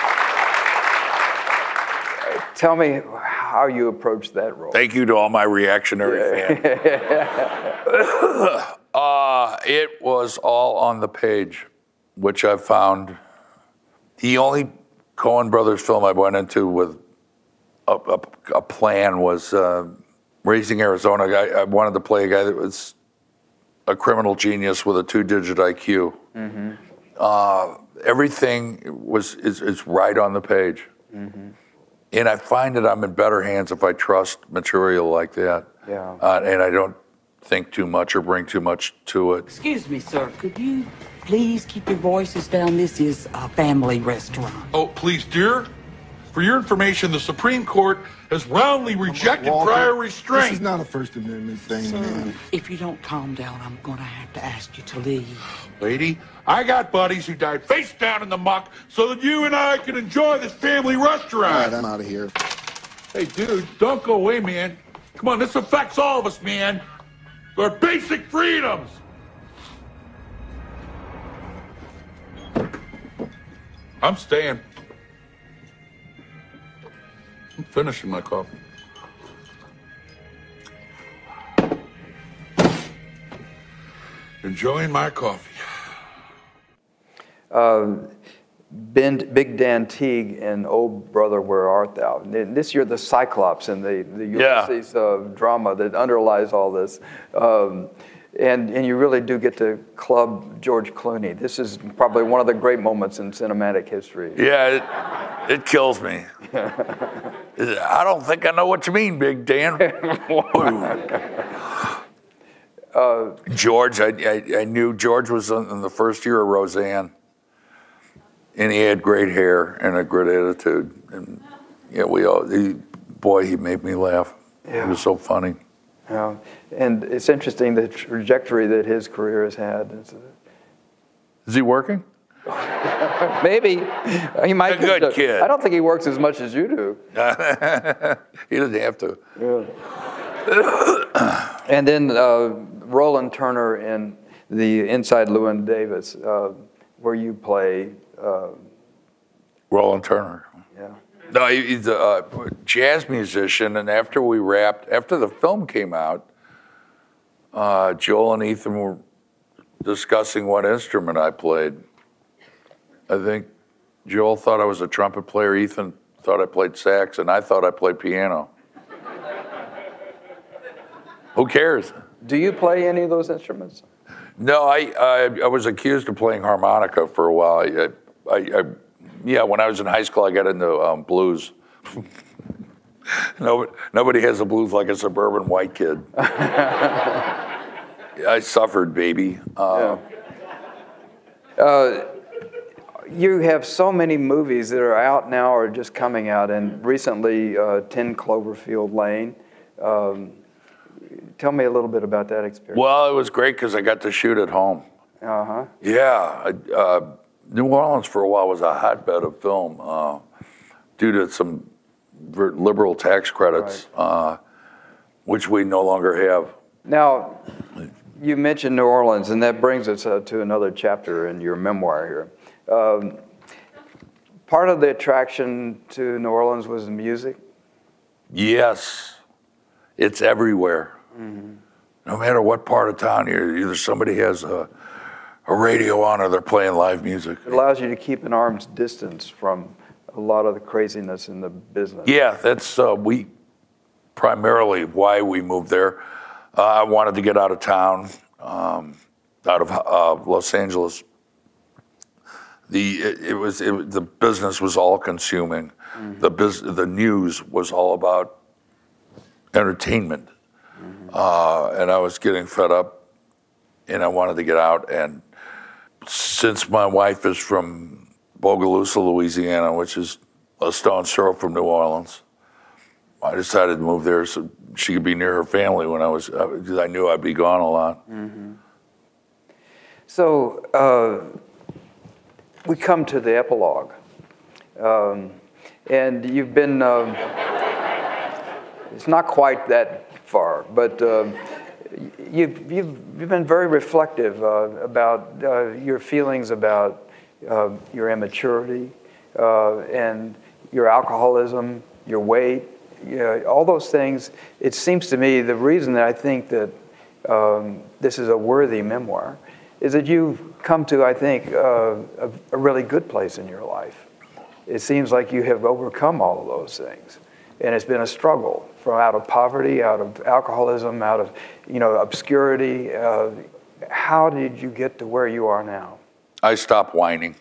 Tell me how you approached that role. Thank you to all my reactionary yeah. fans. uh, it was all on the page, which I found the only Coen Brothers film I went into with a, a, a plan was uh, Raising Arizona. I, I wanted to play a guy that was a criminal genius with a two-digit I Q. Mm-hmm. Uh, everything was is, is right on the page. Mm-hmm. And I find that I'm in better hands if I trust material like that. Yeah. Uh, and I don't think too much or bring too much to it. Excuse me, sir. Could you please keep your voices down? This is a family restaurant. Oh, please, dear. For your information, the Supreme Court has roundly rejected prior restraint. This is not a First Amendment thing, Sir, man. if you don't calm down, I'm going to have to ask you to leave. Lady, I got buddies who died face down in the muck so that you and I can enjoy this family restaurant. All right, I'm out of here. Hey, dude, don't go away, man. Come on, this affects all of us, man. Our basic freedoms. I'm staying. I'm finishing my coffee. Enjoying my coffee. Uh, ben, Big Dan Teague and Oh Brother, Where Art Thou? And this year, the Cyclops and the, the Ulysses yeah. uh, drama that underlies all this. Um, and, and you really do get to club George Clooney. This is probably one of the great moments in cinematic history. Yeah, it, it kills me. I don't think I know what you mean, Big Dan. uh, George, I, I, I knew George was in the first year of Roseanne. And he had great hair and a great attitude. And yeah, we all, he, boy, he made me laugh. Yeah. It was so funny. Yeah. And it's interesting the trajectory that his career has had. Is he working? Maybe. He might. A good to, kid. I don't think he works as much as you do. He doesn't have to. Yeah. And then uh, Roland Turner in the Inside Llewyn Davis, uh, where you play. Uh, Roland Turner. Yeah. No, he's a uh, jazz musician, and after we wrapped, after the film came out, uh, Joel and Ethan were discussing what instrument I played. I think Joel thought I was a trumpet player, Ethan thought I played sax, and I thought I played piano. Who cares? Do you play any of those instruments? No, I I, I was accused of playing harmonica for a while. I, I, I yeah, when I was in high school, I got into um, blues. nobody, nobody has the blues like a suburban white kid. I suffered, baby. Uh, yeah. uh, you have so many movies that are out now or just coming out, and recently, uh, ten Cloverfield Lane. Um, tell me a little bit about that experience. Well, it was great because I got to shoot at home. Uh-huh. Yeah. I, uh, New Orleans for a while was a hotbed of film uh, due to some liberal tax credits, right. uh, which we no longer have. Now, you mentioned New Orleans, and that brings us uh, to another chapter in your memoir here. Um, part of the attraction to New Orleans was the music? Yes. It's everywhere. Mm-hmm. No matter what part of town you're, either somebody has a, a radio on or they're playing live music. It allows you to keep an arm's distance from a lot of the craziness in the business. Yeah, that's uh, we primarily why we moved there. Uh, I wanted to get out of town, um, out of uh, Los Angeles. The it, it was it, the business was all consuming. Mm-hmm. The bus, the news was all about entertainment, mm-hmm. uh, and I was getting fed up, and I wanted to get out. And since my wife is from Bogalusa, Louisiana, which is a stone's throw from New Orleans, I decided to move there so she could be near her family when I was, because I knew I'd be gone a lot. Mm-hmm. So uh, we come to the epilogue, um, and you've been. Um, it's not quite that far, but uh, you've, you've you've been very reflective uh, about uh, your feelings about uh, your immaturity uh, and your alcoholism, your weight. You know, all those things, it seems to me the reason that I think that um, this is a worthy memoir is that you've come to, I think, uh, a, a really good place in your life. It seems like you have overcome all of those things. And it's been a struggle from out of poverty, out of alcoholism, out of, you know, obscurity. Uh, how did you get to where you are now? I stopped whining.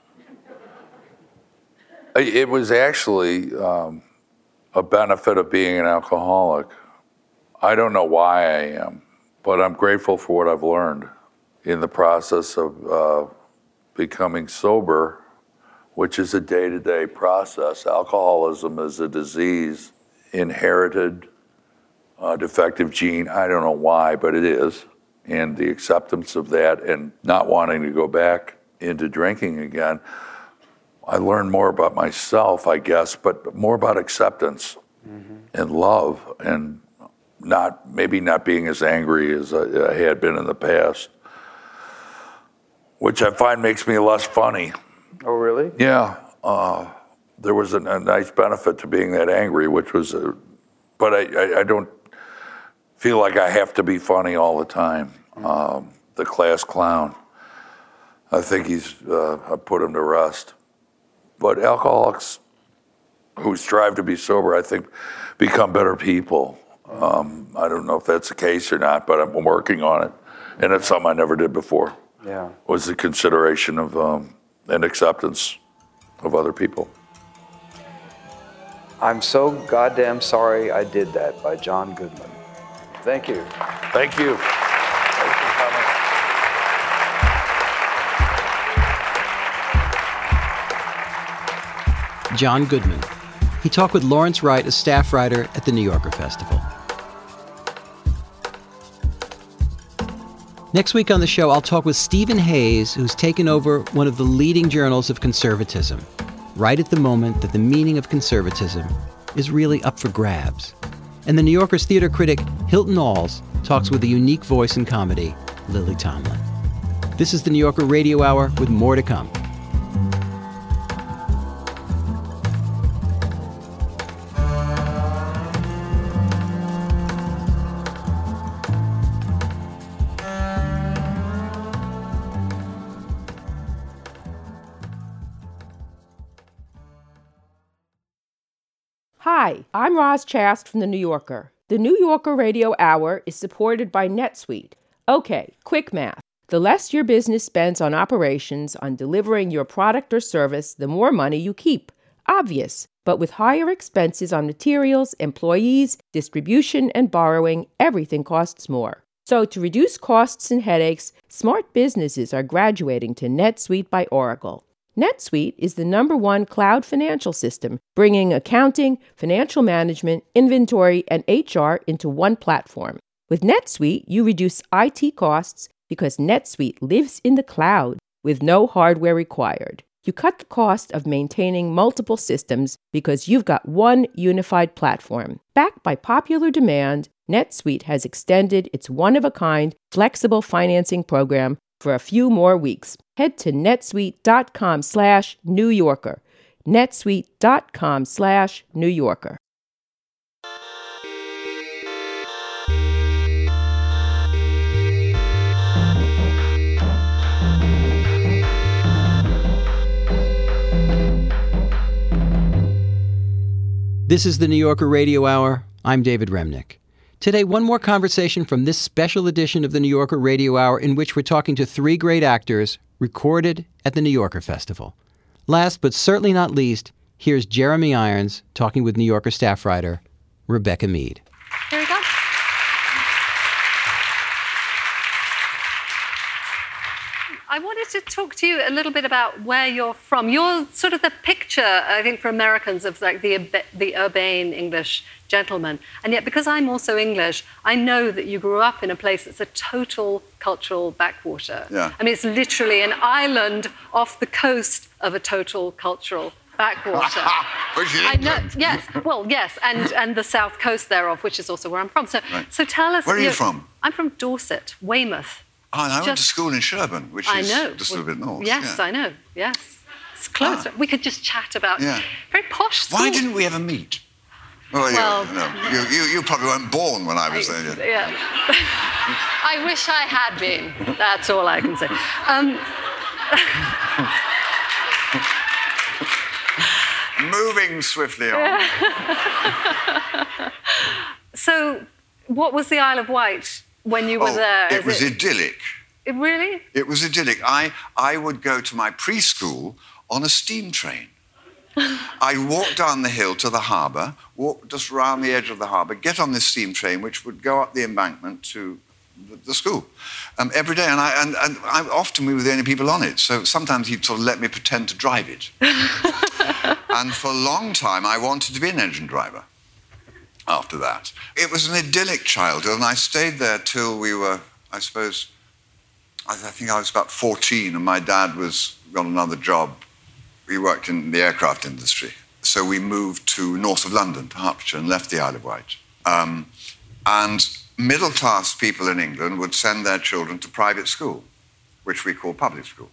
It was actually... Um, a benefit of being an alcoholic. I don't know why I am, but I'm grateful for what I've learned in the process of uh, becoming sober, which is a day-to-day process. Alcoholism is a disease, inherited, uh, defective gene. I don't know why, but it is. And the acceptance of that and not wanting to go back into drinking again, I learned more about myself, I guess, but more about acceptance mm-hmm. and love, and not maybe not being as angry as I, I had been in the past, which I find makes me less funny. Oh, really? Yeah. Uh, there was a, a nice benefit to being that angry, which was, a, but I, I, I don't feel like I have to be funny all the time. Mm-hmm. Um, the class clown, I think he's, uh, I put him to rest. But alcoholics who strive to be sober, I think, become better people. Um, I don't know if that's the case or not, but I'm working on it. And it's something I never did before. Yeah. Was the consideration of um, and acceptance of other people. I'm so goddamn sorry I did that by John Goodman. Thank you. Thank you. John Goodman. He talked with Lawrence Wright, a staff writer at the New Yorker Festival. Next week on the show, I'll talk with Stephen Hayes, who's taken over one of the leading journals of conservatism, right at the moment that the meaning of conservatism is really up for grabs. And the New Yorker's theater critic Hilton Als talks with a unique voice in comedy, Lily Tomlin. This is the New Yorker Radio Hour with more to come. Hi, I'm Roz Chast from The New Yorker. The New Yorker Radio Hour is supported by NetSuite. Okay, quick math. The less your business spends on operations, on delivering your product or service, the more money you keep. Obvious. But with higher expenses on materials, employees, distribution, and borrowing, everything costs more. So to reduce costs and headaches, smart businesses are graduating to NetSuite by Oracle. NetSuite is the number one cloud financial system, bringing accounting, financial management, inventory, and H R into one platform. With NetSuite, you reduce I T costs because NetSuite lives in the cloud with no hardware required. You cut the cost of maintaining multiple systems because you've got one unified platform. Backed by popular demand, NetSuite has extended its one-of-a-kind flexible financing program for a few more weeks. Head to netsuite.com slash New Yorker. netsuite.com slash New Yorker. This is the New Yorker Radio Hour. I'm David Remnick. Today, one more conversation from this special edition of the New Yorker Radio Hour in which we're talking to three great actors recorded at the New Yorker Festival. Last but certainly not least, here's Jeremy Irons talking with New Yorker staff writer Rebecca Mead. Here we go. I wanted to talk to you a little bit about where you're from. You're sort of the picture, I think, for Americans of like the the urbane English gentleman. And yet, because I'm also English, I know that you grew up in a place that's a total cultural backwater. Yeah. I mean, it's literally an island off the coast of a total cultural backwater. Which is I know. Yes. Well, yes, and and the south coast thereof, which is also where I'm from. So, Right. so tell us. Where are you know, from? I'm from Dorset, Weymouth. Oh, and I went to Just- school in Sherborne, which I is know. just a little bit north. Yes, yeah. I know. Yes. It's close. We could just chat about Yeah. very posh school. Why didn't we ever meet? Well, you, Well- no, you, you, you probably weren't born when I was there yet. Yeah. I wish I had been. That's all I can say. Um, Moving swiftly on. so, what was the Isle of Wight when you were Oh, there? it Is was idyllic. it really? It was idyllic. I, I would go to my preschool on a steam train. I'd walk down the hill to the harbour, walk just round the edge of the harbour, get on this steam train, which would go up the embankment to the, the school um, every day. And I, and, and I often we were the only people on it, so sometimes he'd sort of let me pretend to drive it. And for a long time, I wanted to be an engine driver after that. It was an idyllic childhood, and I stayed there till we were, I suppose, I, I think I was about fourteen, and my dad was got another job. He worked in the aircraft industry. So we moved to north of London, to Hertfordshire, and left the Isle of Wight. Um, and middle-class people in England would send their children to private school, which we call public school.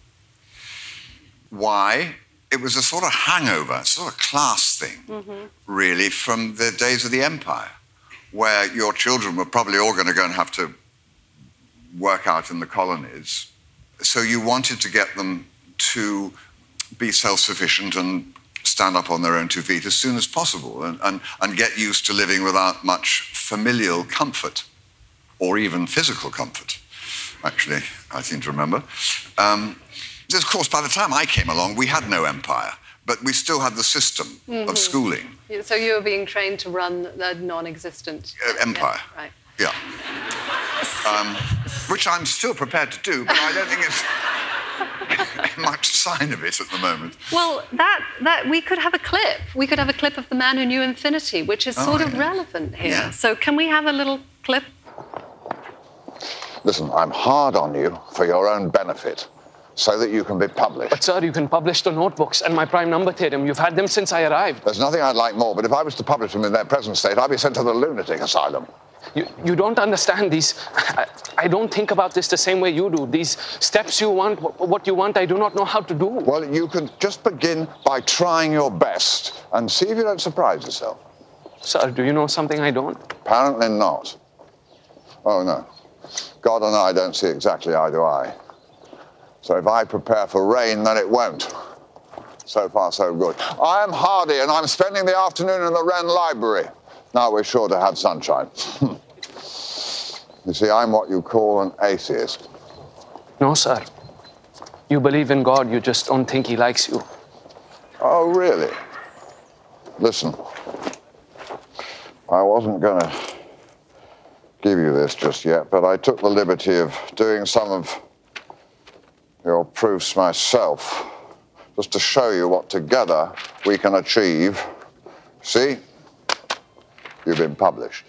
Why? It was a sort of hangover, a sort of class thing, Mm-hmm. really, from the days of the Empire, where your children were probably all going to go and have to work out in the colonies. So you wanted to get them to be self-sufficient and stand up on their own two feet as soon as possible and, and, and get used to living without much familial comfort or even physical comfort, actually, I seem to remember. Um, of course, by the time I came along, we had no empire, but we still had the system Mhm. of schooling. Yeah, so you were being trained to run the non-existent Uh, empire. Yeah, right. Yeah. Um, which I'm still prepared to do, but I don't think it's much sign of it at the moment. Well, that that we could have a clip. We could have a clip of The Man Who Knew Infinity, which is Oh, sort of yeah. relevant here. Yeah. So can we have a little clip? Listen, I'm hard on you for your own benefit, so that you can be published. But, sir, you can publish the notebooks and my prime number theorem. You've had them since I arrived. There's nothing I'd like more, but if I was to publish them in their present state, I'd be sent to the lunatic asylum. You, you don't understand these. I, I don't think about this the same way you do. These steps you want, what you want, I do not know how to do. Well, you can just begin by trying your best and see if you don't surprise yourself. Sir, do you know something I don't? Apparently not. Oh, no. God and I don't see exactly eye to eye. So if I prepare for rain, then it won't. So far, so good. I am Hardy, and I'm spending the afternoon in the Wren Library. Now we're sure to have sunshine. You see, I'm what you call an atheist. No, sir. You believe in God, you just don't think he likes you. Oh, really? Listen, I wasn't going to give you this just yet, but I took the liberty of doing some of your proofs myself, just to show you what together we can achieve. See? You've been published.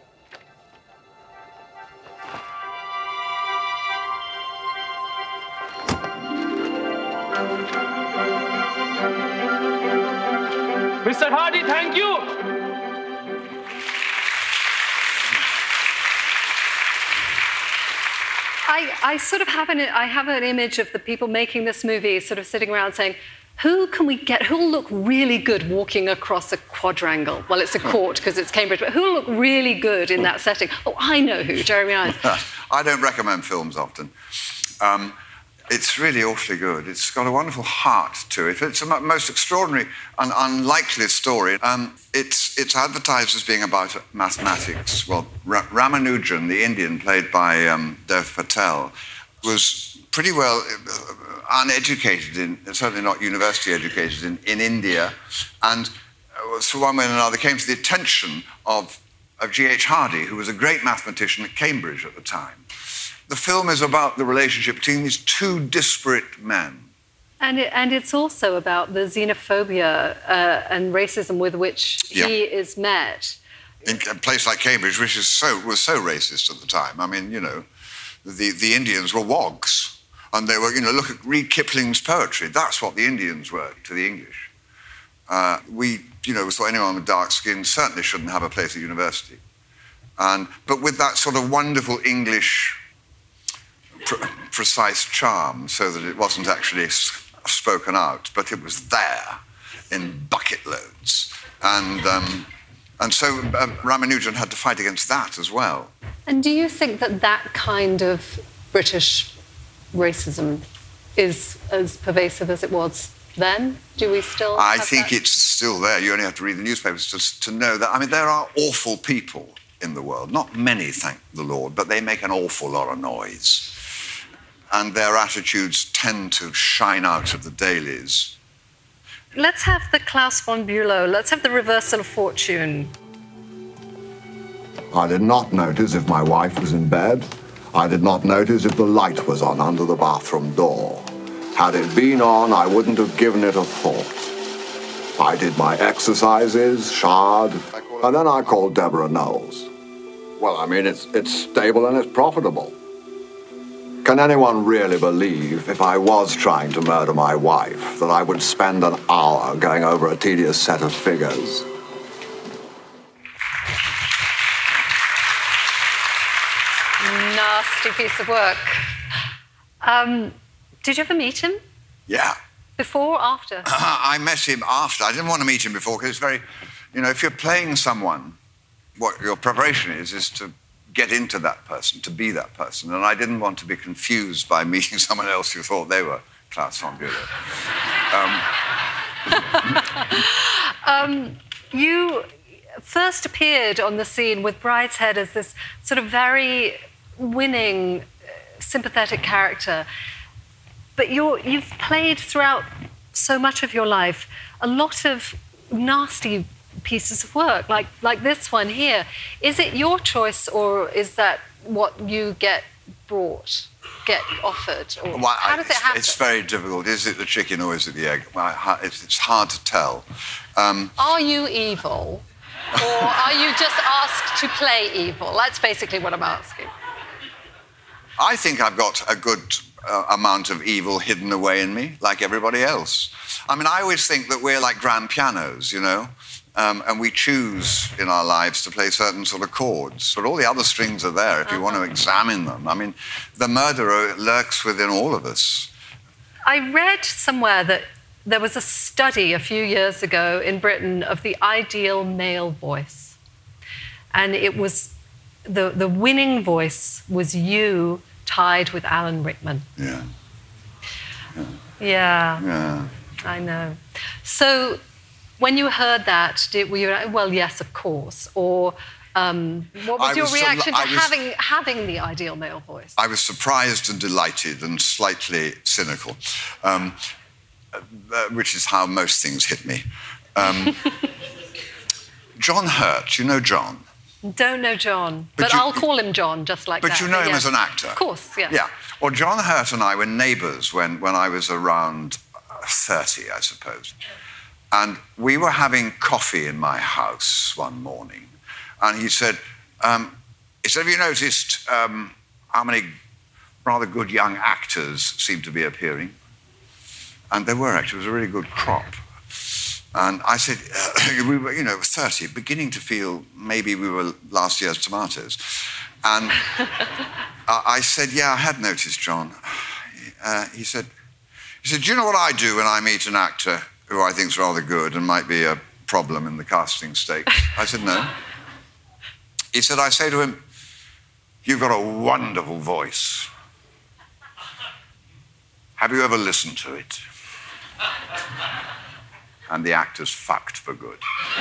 Mister Hardy, thank you. I, I sort of have an, I have an image of the people making this movie sort of sitting around saying, who can we get, who'll look really good walking across a quadrangle? Well, it's a court because it's Cambridge, but who'll look really good in that setting? Oh, I know who, Jeremy Irons. I don't recommend films often. Um, it's really awfully good. It's got a wonderful heart to it. It's a most extraordinary and unlikely story. Um, it's, it's advertised as being about mathematics. Well, Ra- Ramanujan, the Indian, played by um, Dev Patel, was pretty well uh, uneducated, in, certainly not university educated, in, in India, and uh, for one way or another came to the attention of, of G H Hardy, who was a great mathematician at Cambridge at the time. The film is about the relationship between these two disparate men. And, it, and it's also about the xenophobia uh, and racism with which Yeah. he is met. In a place like Cambridge, which is so, was so racist at the time. I mean, you know, the, the Indians were wogs. And they were, you know, look at read Kipling's poetry. That's what the Indians were to the English. Uh, we, you know, thought anyone with dark skin certainly shouldn't have a place at university. And, but with that sort of wonderful English pr- precise charm, so that it wasn't actually s- spoken out, but it was there in bucket loads. And, um, and so uh, Ramanujan had to fight against that as well. And do you think that that kind of British racism is as pervasive as it was then? Do we still I have think that? it's still there. You only have to read the newspapers to, to know that. I mean, there are awful people in the world. Not many, thank the Lord, but they make an awful lot of noise. And their attitudes tend to shine out of the dailies. Let's have the Klaus von Bülow. Let's have the reversal of fortune. I did not notice if my wife was in bed. I did not notice if the light was on under the bathroom door. Had it been on, I wouldn't have given it a thought. I did my exercises, showered, and then I called Deborah Knowles. Well, I mean, it's, it's stable and it's profitable. Can anyone really believe, if I was trying to murder my wife, that I would spend an hour going over a tedious set of figures? Nasty piece of work. Um, did you ever meet him? Yeah. Before or after? I met him after. I didn't want to meet him before because it's very, you know, if you're playing someone, what your preparation is, is to get into that person, to be that person. And I didn't want to be confused by meeting someone else who thought they were Klaus von Bülow. Um, um, you first appeared on the scene with Brideshead as this sort of very winning, sympathetic character. But you're, you've played throughout so much of your life a lot of nasty pieces of work, like, like this one here. Is it your choice, or is that what you get brought, get offered? Or well, how does it happen? It's very difficult. Is it the chicken or is it the egg? It's hard to tell. Um, Are you evil, or are you just asked to play evil? That's basically what I'm asking. I think I've got a good uh, amount of evil hidden away in me, like everybody else. I mean, I always think that we're like grand pianos, you know, um, and we choose in our lives to play certain sort of chords. But all the other strings are there if you want to examine them. I mean, the murderer lurks within all of us. I read somewhere that there was a study a few years ago in Britain of the ideal male voice. And it was, the, the winning voice was you tied with Alan Rickman. Yeah. Yeah. Yeah. Yeah. I know. So when you heard that, did, were you like, well, yes, of course? Or um, what was I your was reaction so, to was, having, having the ideal male voice? I was surprised and delighted and slightly cynical. Um, Uh, which is how most things hit me. Um, John Hurt, you know John? Don't know John, but, but you, I'll call him John, just like but that. You know but him yeah. as an actor? Of course, yes. Yeah. Well, John Hurt and I were neighbours when, when I was around thirty, I suppose. And we were having coffee in my house one morning. And he said, um, he said, have you noticed um, how many rather good young actors seem to be appearing? And there were actually, it was a really good crop. And I said, uh, we were, you know, thirty, beginning to feel maybe we were last year's tomatoes. And uh, I said, yeah, I had noticed, John. Uh, he said, he said, do you know what I do when I meet an actor who I think's rather good and might be a problem in the casting stakes? I said, no. He said, I say to him, you've got a wonderful voice. Have you ever listened to it? And the actor's fucked for good.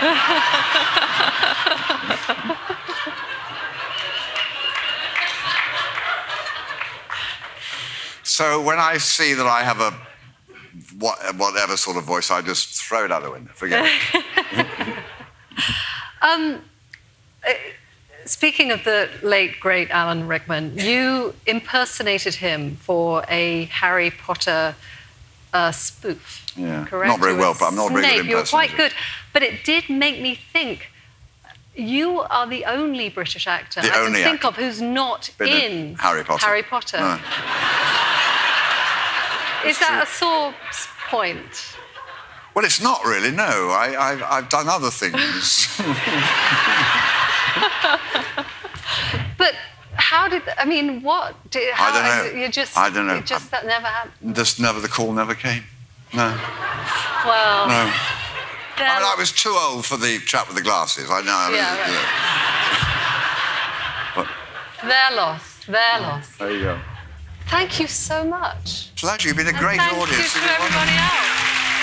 So when I see that I have a what, whatever sort of voice, I just throw it out the window. Forget it. um, uh, speaking of the late, great Alan Rickman, you impersonated him for a Harry Potter uh, spoof. Yeah, correct? not very You well, were but I'm not very good Snape. You were quite impersonator. good. But it did make me think, you are the only British actor The I only can think actor. of who's not Been in in Harry Potter. Harry Potter. No. Is that a sore s- point? Well, it's not really, no. I, I've, I've done other things. But how did, I mean, what? Did, how, I don't know. You just, I don't know. You just, that never happened? Just never, the call never came. No. Well. No. I mean, I was too old for the chap with the glasses. I know. I mean, Yeah, right. But Their loss, their loss. there you go. Thank you so much. Pleasure. You've been a And great thank audience. you to everybody else.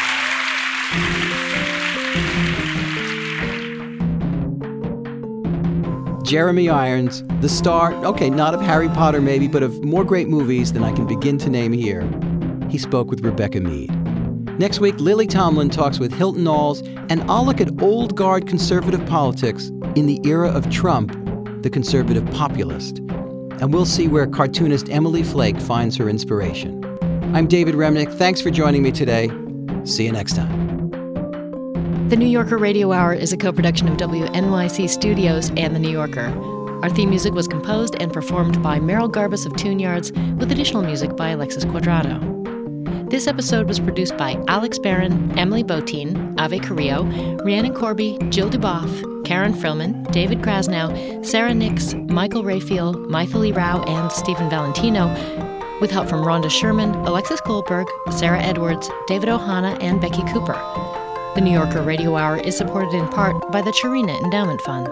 Jeremy Irons, the star, okay, not of Harry Potter maybe, but of more great movies than I can begin to name here. He spoke with Rebecca Mead. Next week, Lily Tomlin talks with Hilton Knowles, and I'll look at old guard conservative politics in the era of Trump, the conservative populist. And we'll see where cartoonist Emily Flake finds her inspiration. I'm David Remnick. Thanks for joining me today. See you next time. The New Yorker Radio Hour is a co-production of W N Y C Studios and The New Yorker. Our theme music was composed and performed by Merrill Garbus of Tune Yards, with additional music by Alexis Quadrado. This episode was produced by Alex Barron, Emily Botine, Ave Carrillo, Rhiannon Corby, Jill Duboff, Karen Frillman, David Krasnow, Sarah Nix, Michael Rayfield, Maithili Rao, and Stephen Valentino, with help from Rhonda Sherman, Alexis Goldberg, Sarah Edwards, David Ohana, and Becky Cooper. The New Yorker Radio Hour is supported in part by the Charina Endowment Fund.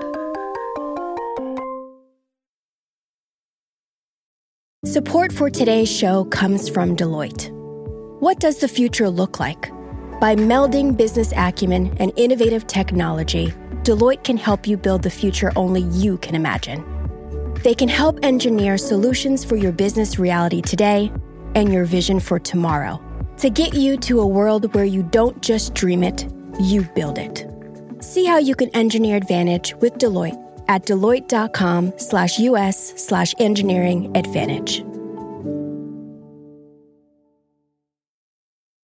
Support for today's show comes from Deloitte. What does the future look like? By melding business acumen and innovative technology, Deloitte can help you build the future only you can imagine. They can help engineer solutions for your business reality today and your vision for tomorrow, to get you to a world where you don't just dream it, you build it. See how you can engineer advantage with Deloitte at deloitte.com slash US slash engineering advantage.